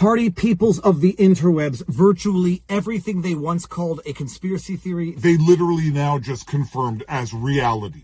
Party peoples of the interwebs, virtually everything they once called a conspiracy theory, they literally now just confirmed as reality.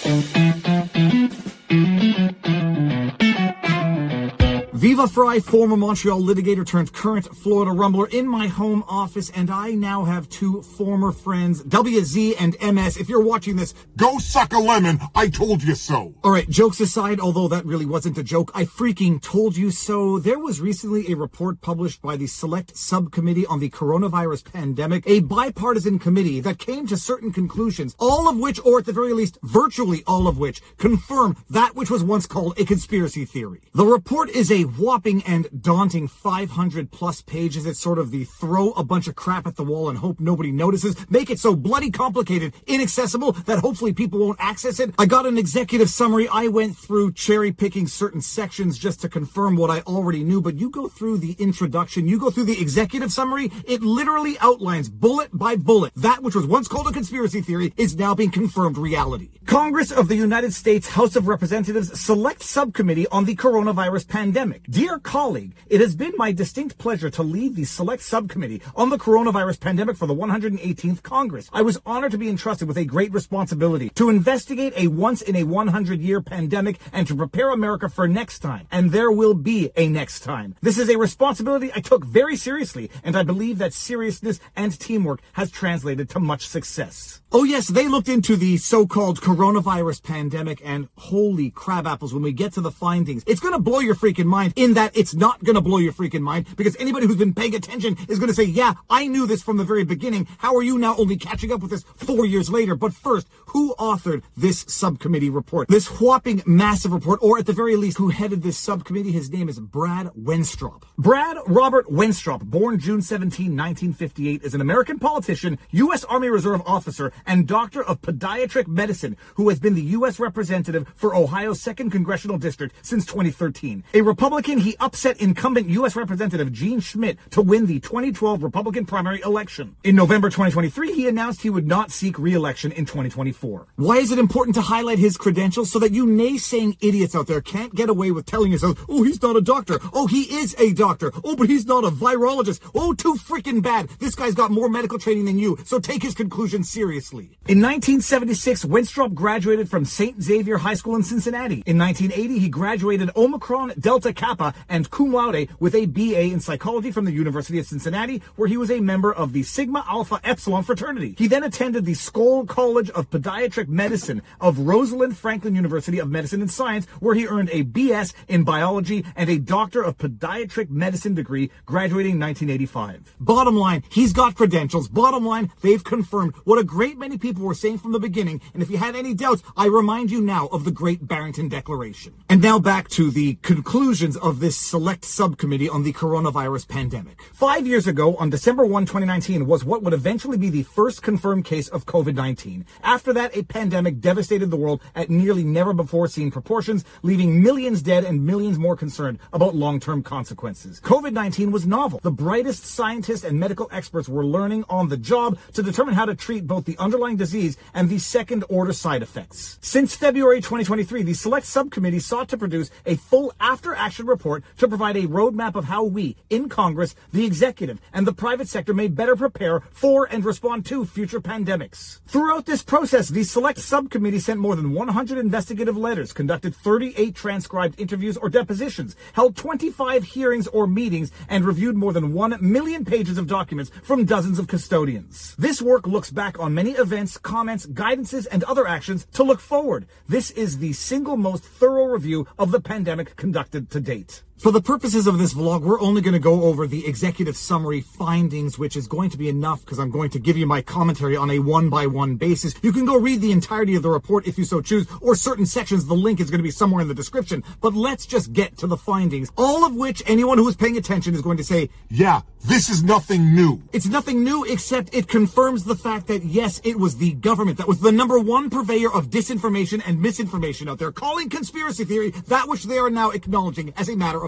Viva Fry, former Montreal litigator turned current Florida rumbler, in my home office, and I now have two former friends, WZ and MS. If you're watching this, go suck a lemon. I told you so. All right, jokes aside, although that really wasn't a joke, I freaking told you so. There was recently a report published by the Select Subcommittee on the Coronavirus Pandemic, a bipartisan committee that came to certain conclusions, all of which, or at the very least, virtually all of which, confirm that which was once called a conspiracy theory. The report is a whopping and daunting 500 plus pages. It's sort of the throw a bunch of crap at the wall and hope nobody notices, make it so bloody complicated, inaccessible, that hopefully people won't access it. I got an executive summary. I went through cherry picking certain sections just to confirm what I already knew, but you go through the introduction, you go through the executive summary, it literally outlines bullet by bullet that which was once called a conspiracy theory is now being confirmed reality. Congress of the United States House of Representatives Select Subcommittee on the Coronavirus Pandemic. Dear colleague, it has been my distinct pleasure to lead the Select Subcommittee on the Coronavirus Pandemic for the 118th Congress. I was honored to be entrusted with a great responsibility to investigate a once-in-a-100-year pandemic and to prepare America for next time. And there will be a next time. This is a responsibility I took very seriously, and I believe that seriousness and teamwork has translated to much success. Oh yes, they looked into the so-called coronavirus pandemic, and holy crab apples, when we get to the findings, it's gonna blow your freaking mind, in that it's not gonna blow your freaking mind, because anybody who's been paying attention is gonna say, yeah, I knew this from the very beginning. How are you now only catching up with this 4 years later? But first, who authored this subcommittee report? This whopping massive report, or at the very least, who headed this subcommittee? His name is Brad Wenstrup. Brad Robert Wenstrup, born June 17, 1958, is an American politician, U.S. Army Reserve officer, and doctor of pediatric medicine, who has been the U.S. representative for Ohio's 2nd Congressional District since 2013. A Republican, he upset incumbent U.S. Representative Gene Schmidt to win the 2012 Republican primary election. In November 2023, he announced he would not seek re-election in 2024. Why is it important to highlight his credentials? So that you naysaying idiots out there can't get away with telling yourself, oh, he's not a doctor. Oh, he is a doctor. Oh, but he's not a virologist. Oh, too freaking bad. This guy's got more medical training than you, so take his conclusions seriously. In 1976, Wenstrup graduated from St. Xavier High School in Cincinnati. In 1980, he graduated Omicron Delta Kappa and cum laude with a BA in psychology from the University of Cincinnati, where he was a member of the Sigma Alpha Epsilon fraternity. He then attended the Skoll College of Pediatric Medicine of Rosalind Franklin University of Medicine and Science, where he earned a BS in biology and a Doctor of Pediatric Medicine degree, graduating in 1985. Bottom line, he's got credentials. Bottom line, they've confirmed what a great many people were saying from the beginning, and if you had any doubts, I remind you now of the Great Barrington Declaration. And now back to the conclusions of this Select Subcommittee on the Coronavirus Pandemic. 5 years ago, on December 1, 2019, was what would eventually be the first confirmed case of COVID-19. After that, a pandemic devastated the world at nearly never-before-seen proportions, leaving millions dead and millions more concerned about long-term consequences. COVID-19 was novel. The brightest scientists and medical experts were learning on the job to determine how to treat both the underlying disease and the second-order side effects. Since February 2023, the Select Subcommittee sought to produce a full after-action report to provide a roadmap of how we, in Congress, the executive, and the private sector may better prepare for and respond to future pandemics. Throughout this process, the Select Subcommittee sent more than 100 investigative letters, conducted 38 transcribed interviews or depositions, held 25 hearings or meetings, and reviewed more than 1 million pages of documents from dozens of custodians. This work looks back on many events, comments, guidances, and other actions to look forward. This is the single most thorough review of the pandemic conducted to date. For the purposes of this vlog, we're only going to go over the executive summary findings, which is going to be enough because I'm going to give you my commentary on a one-by-one basis. You can go read the entirety of the report if you so choose, or certain sections. The link is going to be somewhere in the description. But let's just get to the findings, all of which anyone who is paying attention is going to say, yeah, this is nothing new. It's nothing new, except it confirms the fact that, yes, it was the government that was the #1 purveyor of disinformation and misinformation out there, calling conspiracy theory that which they are now acknowledging as a matter of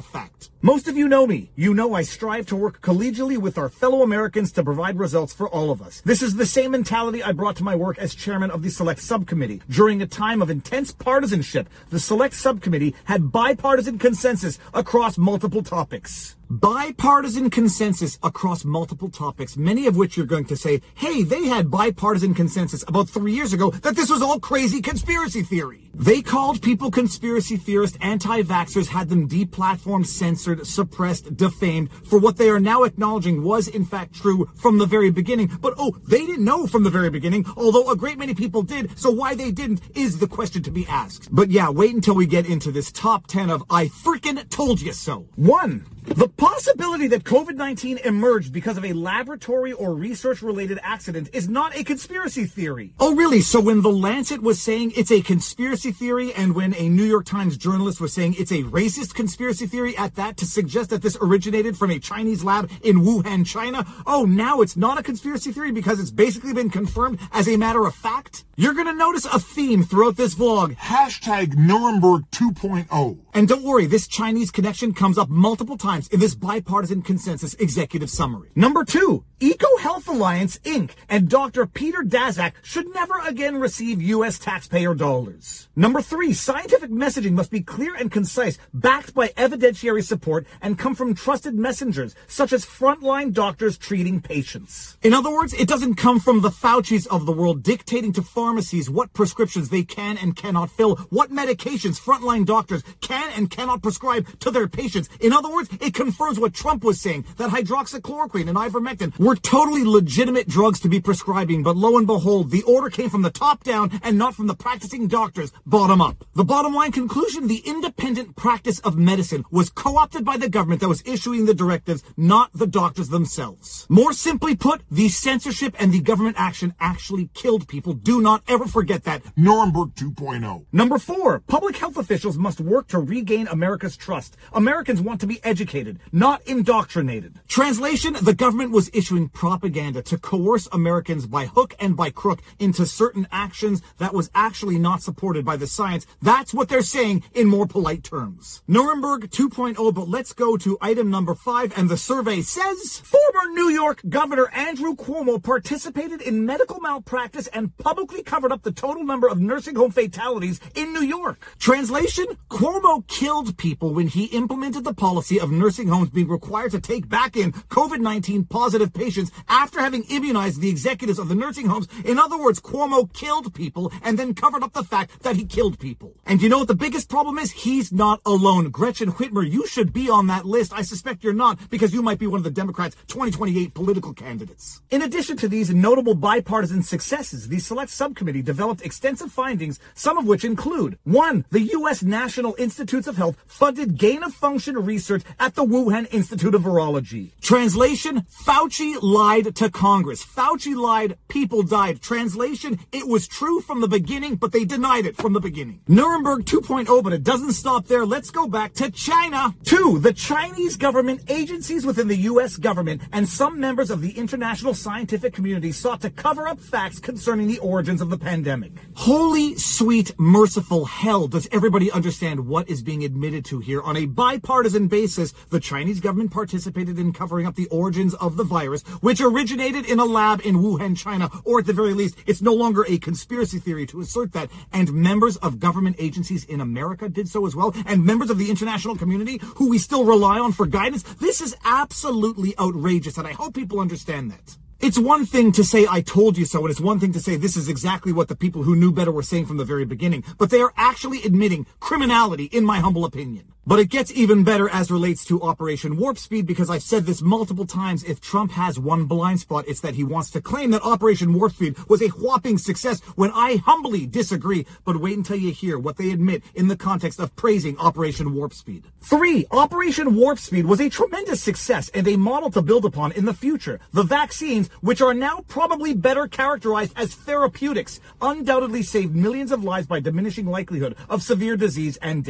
of fact. Most of you know me. You know I strive to work collegially with our fellow Americans to provide results for all of us. This is the same mentality I brought to my work as chairman of the Select Subcommittee. During a time of intense partisanship, the Select Subcommittee had bipartisan consensus across multiple topics. Bipartisan consensus across multiple topics, many of which you're going to say, hey, they had bipartisan consensus about 3 years ago that this was all crazy conspiracy theory. They called people conspiracy theorists, anti-vaxxers, had them deplatformed, censored, suppressed, defamed for what they are now acknowledging was in fact true from the very beginning. But they didn't know from the very beginning, although a great many people did, so why they didn't is the question to be asked. But yeah, wait until we get into this top 10 of I freaking told you so. 1. The possibility that COVID-19 emerged because of a laboratory or research-related accident is not a conspiracy theory. Oh, really? So when The Lancet was saying it's a conspiracy theory, and when a New York Times journalist was saying it's a racist conspiracy theory at that to suggest that this originated from a Chinese lab in Wuhan, China, now it's not a conspiracy theory because it's basically been confirmed as a matter of fact? You're gonna notice a theme throughout this vlog. Hashtag Nuremberg 2.0. And don't worry, this Chinese connection comes up multiple times in this bipartisan consensus executive summary. Number 2, EcoHealth Alliance, Inc. and Dr. Peter Daszak should never again receive U.S. taxpayer dollars. Number 3, scientific messaging must be clear and concise, backed by evidentiary support, and come from trusted messengers, such as frontline doctors treating patients. In other words, it doesn't come from the Faucis of the world dictating to pharmacies what prescriptions they can and cannot fill, what medications frontline doctors can and cannot prescribe to their patients. In other words, it confirms what Trump was saying, that hydroxychloroquine and ivermectin were totally legitimate drugs to be prescribing, but lo and behold, the order came from the top down and not from the practicing doctors bottom up. The bottom line conclusion, the independent practice of medicine was co-opted by the government that was issuing the directives, not the doctors themselves. More simply put, the censorship and the government action actually killed people. Do not ever forget that. Nuremberg 2.0. Number 4, public health officials must work to regain America's trust. Americans want to be educated, not indoctrinated. Translation, the government was issuing propaganda to coerce Americans by hook and by crook into certain actions that was actually not supported by the science. That's what they're saying in more polite terms. Nuremberg 2.0, but let's go to item number 5, and the survey says, former New York Governor Andrew Cuomo participated in medical malpractice and publicly covered up the total number of nursing home fatalities in New York. Translation, Cuomo killed people when he implemented the policy of nursing homes being required to take back in COVID-19 positive patients after having immunized the executives of the nursing homes. In other words, Cuomo killed people and then covered up the fact that he killed people. And you know what the biggest problem is? He's not alone. Gretchen Whitmer, you should be on that list. I suspect you're not, because you might be one of the Democrats' 2028 political candidates. In addition to these notable bipartisan successes, the Select Subcommittee developed extensive findings, some of which include: 1. The U.S. National Institutes of Health funded gain-of-function research at the Wuhan Institute of Virology. Translation, Fauci lied to Congress. Fauci lied, people died. Translation, it was true from the beginning, but they denied it from the beginning. Nuremberg 2.0, but it doesn't stop there. Let's go back to China. 2. The Chinese government, agencies within the U.S. government, and some members of the international scientific community sought to cover up facts concerning the origins of the pandemic. Holy sweet merciful hell, does everybody understand what is being admitted to here? On a bipartisan basis, the Chinese government participated in covering up the origins of the virus, which originated in a lab in Wuhan, China, or at the very least, it's no longer a conspiracy theory to assert that, and members of government agencies in America did so as well, and members of the international community who we still rely on for guidance. This is absolutely outrageous, and I hope people understand that. It's one thing to say, I told you so, and it's one thing to say this is exactly what the people who knew better were saying from the very beginning, but they are actually admitting criminality, in my humble opinion. But it gets even better as relates to Operation Warp Speed, because I've said this multiple times. If Trump has one blind spot, it's that he wants to claim that Operation Warp Speed was a whopping success, when I humbly disagree. But wait until you hear what they admit in the context of praising Operation Warp Speed. 3. Operation Warp Speed was a tremendous success and a model to build upon in the future. The vaccines, which are now probably better characterized as therapeutics, undoubtedly saved millions of lives by diminishing likelihood of severe disease and death.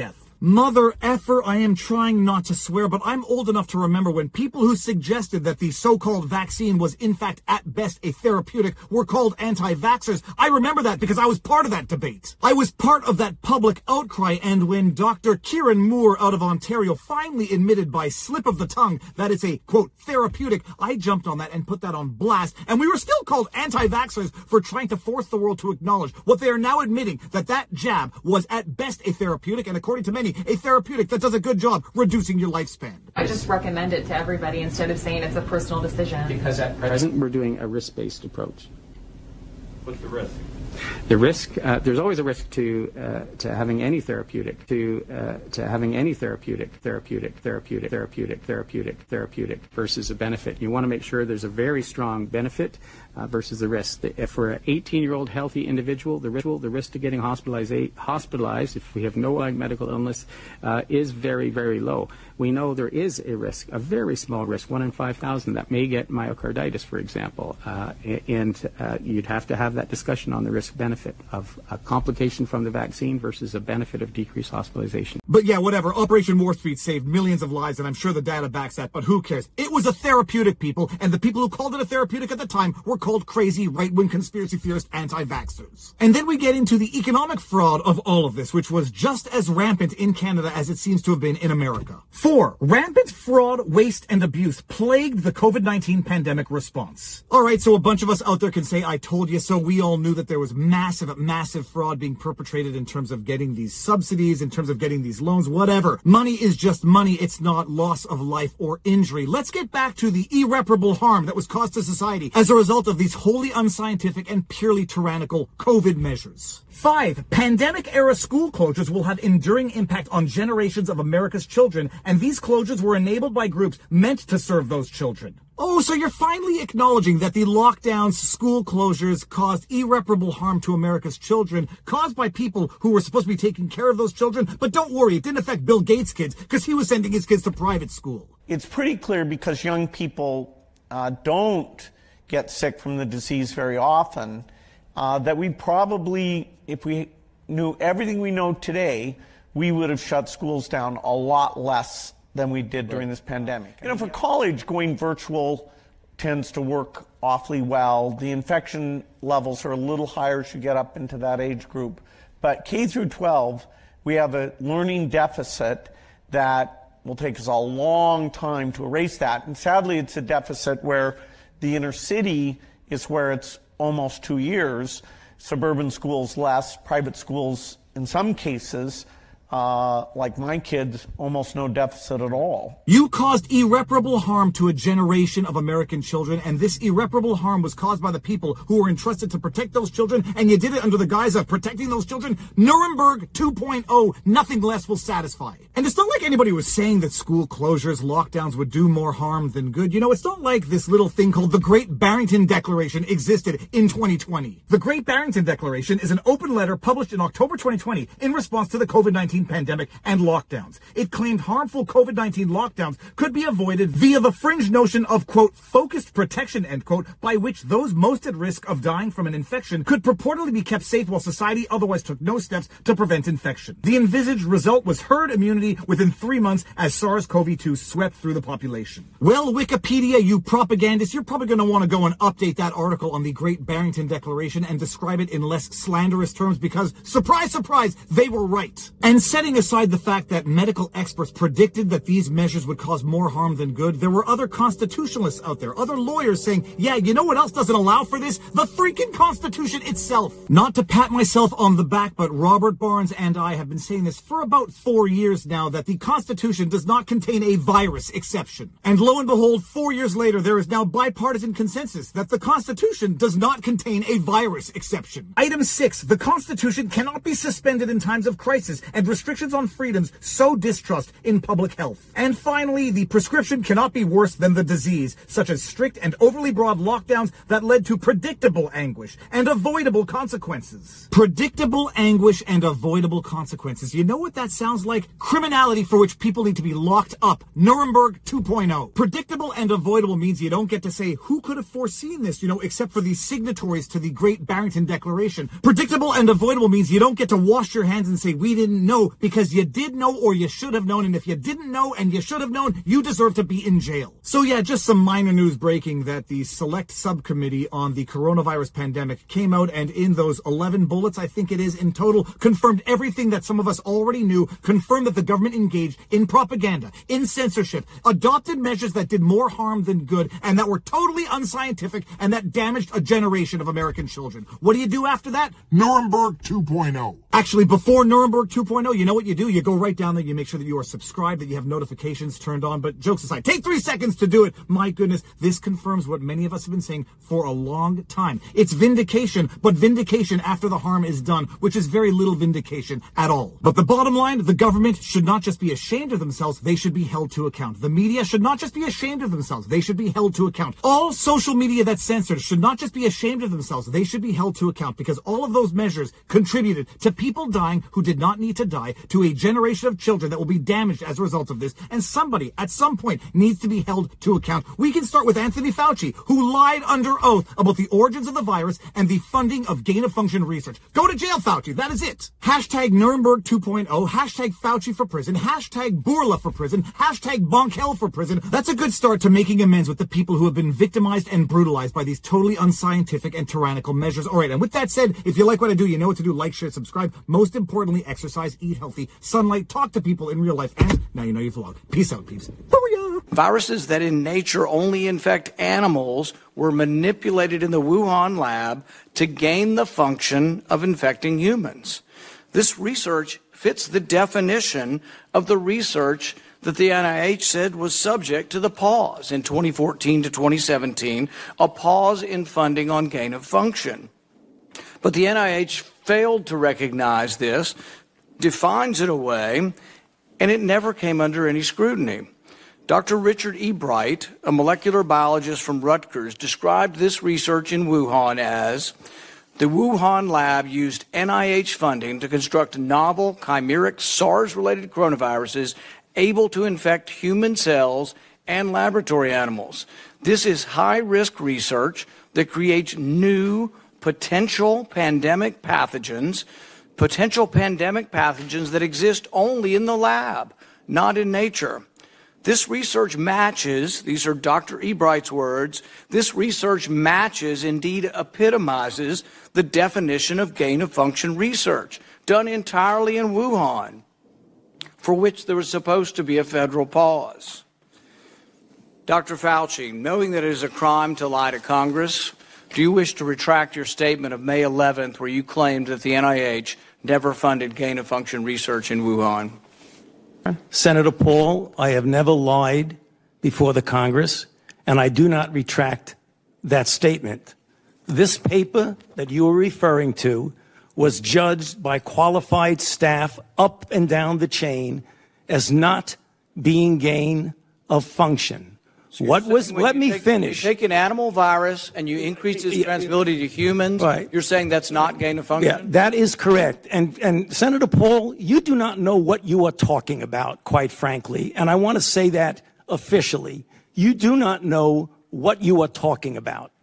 Mother effer, I am trying not to swear, but I'm old enough to remember when people who suggested that the so-called vaccine was in fact at best a therapeutic were called anti-vaxxers. I remember that because I was part of that debate. I was part of that public outcry, and when Dr. Kieran Moore out of Ontario finally admitted by slip of the tongue that it's a, quote, therapeutic, I jumped on that and put that on blast, and we were still called anti-vaxxers for trying to force the world to acknowledge what they are now admitting, that that jab was at best a therapeutic, and according to many, a therapeutic that does a good job reducing your lifespan. I just recommend it to everybody instead of saying it's a personal decision. Because at present we're doing a risk-based approach. What's the risk? The risk, there's always a risk to having any therapeutic, to having any therapeutic versus a benefit. You want to make sure there's a very strong benefit versus the risk. If for an 18-year-old healthy individual, the risk to getting hospitalized if we have no medical illness is very, very low. We know there is a risk, a very small risk, 1 in 5,000, that may get myocarditis, for example, and you'd have to have that discussion on the risk-benefit of a complication from the vaccine versus a benefit of decreased hospitalization. But yeah, whatever. Operation Warp Speed saved millions of lives, and I'm sure the data backs that, but who cares? It was a therapeutic, people, and the people who called it a therapeutic at the time were called crazy right-wing conspiracy theorist anti-vaxxers. And then we get into the economic fraud of all of this, which was just as rampant in Canada as it seems to have been in America. 4. Rampant fraud, waste, and abuse plagued the COVID-19 pandemic response. Alright, so a bunch of us out there can say, I told you so. We all knew that there was massive fraud being perpetrated in terms of getting these subsidies, in terms of getting these loans, whatever. Money is just money. It's not loss of life or injury. Let's get back to the irreparable harm that was caused to society as a result of these wholly unscientific and purely tyrannical COVID measures. 5. Pandemic-era school closures will have enduring impact on generations of America's children, and these closures were enabled by groups meant to serve those children. Oh, so you're finally acknowledging that the lockdowns, school closures caused irreparable harm to America's children, caused by people who were supposed to be taking care of those children. But don't worry, it didn't affect Bill Gates' kids because he was sending his kids to private school. It's pretty clear because young people don't get sick from the disease very often, that we probably, if we knew everything we know today, we would have shut schools down a lot less than we did during this pandemic. You know, for college, going virtual tends to work awfully well. The infection levels are a little higher as you get up into that age group. But K through 12, we have a learning deficit that will take us a long time to erase that. And sadly, it's a deficit where the inner city is where it's almost 2 years. Suburban schools less, private schools in some cases, like my kids, almost no deficit at all. You caused irreparable harm to a generation of American children, and this irreparable harm was caused by the people who were entrusted to protect those children, and you did it under the guise of protecting those children. Nuremberg 2.0, nothing less will satisfy. And it's not like anybody was saying that school closures, lockdowns would do more harm than good. You know, it's not like this little thing called the Great Barrington Declaration existed in 2020. The Great Barrington Declaration is an open letter published in October 2020 in response to the COVID-19 pandemic and lockdowns. It claimed harmful COVID-19 lockdowns could be avoided via the fringe notion of, quote, focused protection, end quote, by which those most at risk of dying from an infection could purportedly be kept safe while society otherwise took no steps to prevent infection. The envisaged result was herd immunity within 3 months as SARS-CoV-2 swept through the population. Well, Wikipedia, you propagandists, you're probably going to want to go and update that article on the Great Barrington Declaration and describe it in less slanderous terms because, surprise, surprise, they were right. And setting aside the fact that medical experts predicted that these measures would cause more harm than good, there were other constitutionalists out there, other lawyers saying, yeah, you know what else doesn't allow for this? The freaking Constitution itself. Not to pat myself on the back, but Robert Barnes and I have been saying this for about 4 years now, that the Constitution does not contain a virus exception. And lo and behold, 4 years later, there is now bipartisan consensus that the Constitution does not contain a virus exception. Item 6, the Constitution cannot be suspended in times of crisis, and restrictions on freedoms sow distrust in public health. And finally, the prescription cannot be worse than the disease, such as strict and overly broad lockdowns that led to predictable anguish and avoidable consequences. Predictable anguish and avoidable consequences. You know what that sounds like? Criminality for which people need to be locked up. Nuremberg 2.0. Predictable and avoidable means you don't get to say, who could have foreseen this, except for the signatories to the Great Barrington Declaration. Predictable and avoidable means you don't get to wash your hands and say, we didn't know, know because you did know or you should have known, and if you didn't know and you should have known, you deserve to be in jail. So yeah, just some minor news breaking that the Select Subcommittee on the Coronavirus Pandemic came out and in those 11 bullets, I think it is in total, confirmed everything that some of us already knew, confirmed that the government engaged in propaganda, in censorship, adopted measures that did more harm than good, and that were totally unscientific and that damaged a generation of American children. What do you do after that? Nuremberg 2.0. Actually, before Nuremberg 2.0, you know what you do? You go right down there, you make sure that you are subscribed, that you have notifications turned on. But jokes aside, take 3 seconds to do it. My goodness, this confirms what many of us have been saying for a long time. It's vindication, but vindication after the harm is done, which is very little vindication at all. But the bottom line, the government should not just be ashamed of themselves, they should be held to account. The media should not just be ashamed of themselves, they should be held to account. All social media that's censored should not just be ashamed of themselves, they should be held to account, because all of those measures contributed to people dying who did not need to die, to a generation of children that will be damaged as a result of this, and somebody at some point needs to be held to account. We can start with Anthony Fauci, who lied under oath about the origins of the virus and the funding of gain-of-function research. Go to jail, Fauci. That is it. Hashtag Nuremberg 2.0, hashtag Fauci for prison, hashtag Bourla for prison, hashtag Bonkel for prison. That's a good start to making amends with the people who have been victimized and brutalized by these totally unscientific and tyrannical measures. All right, and with that said, if you like what I do, you know what to do. Like, share, subscribe. Most importantly, exercise, eat healthy, sunlight, talk to people in real life, and now you know you vlog. Peace out, peeps. Booyah! Viruses that in nature only infect animals were manipulated in the Wuhan lab to gain the function of infecting humans. This research fits the definition of the research that the NIH said was subject to the pause in 2014 to 2017, a pause in funding on gain of function. But the NIH failed to recognize this, defines it away, and it never came under any scrutiny. Dr. Richard E. Bright, a molecular biologist from Rutgers, described this research in Wuhan as the Wuhan lab used NIH funding to construct novel chimeric SARS-related coronaviruses able to infect human cells and laboratory animals. This is high-risk research that creates new potential pandemic pathogens that exist only in the lab, not in nature. This research matches, these are Dr. E. Bright's words, this research matches, indeed epitomizes, the definition of gain-of-function research, done entirely in Wuhan, for which there was supposed to be a federal pause. Dr. Fauci, knowing that it is a crime to lie to Congress, do you wish to retract your statement of May 11th where you claimed that the NIH never funded gain-of-function research in Wuhan? Senator Paul, I have never lied before the Congress, and I do not retract that statement. This paper that you are referring to was judged by qualified staff up and down the chain as not being gain of function. So let me finish. You take an animal virus and you increase its transmissibility to humans, right. You're saying that's not gain of function? Yeah, that is correct. And Senator Paul, you do not know what you are talking about, quite frankly. And I want to say that officially. You do not know what you are talking about.